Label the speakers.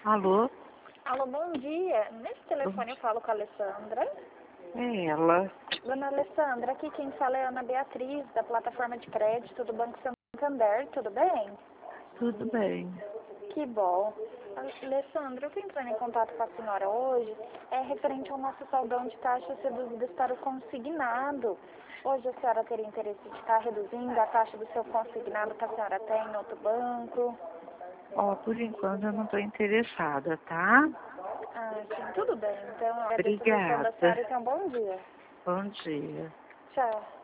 Speaker 1: Alô?
Speaker 2: Alô, bom dia. Nesse telefone eu falo com a Alessandra.
Speaker 1: É ela.
Speaker 2: Dona Alessandra, aqui quem fala é a Ana Beatriz, da plataforma de crédito do Banco Santander, tudo bem?
Speaker 1: Tudo bem.
Speaker 2: Que bom. Alessandra, eu estou entrando em contato com a senhora hoje, referente ao nosso saldão de taxas reduzidas para o consignado. Hoje a senhora teria interesse de estar reduzindo a taxa do seu consignado que a senhora tem em outro banco?
Speaker 1: Ó, por enquanto eu não estou interessada, tá?
Speaker 2: Ah, sim, tudo bem. Então, agradeço a atenção da
Speaker 1: Obrigada.
Speaker 2: senhora e tenha um bom dia.
Speaker 1: Bom dia.
Speaker 2: Tchau.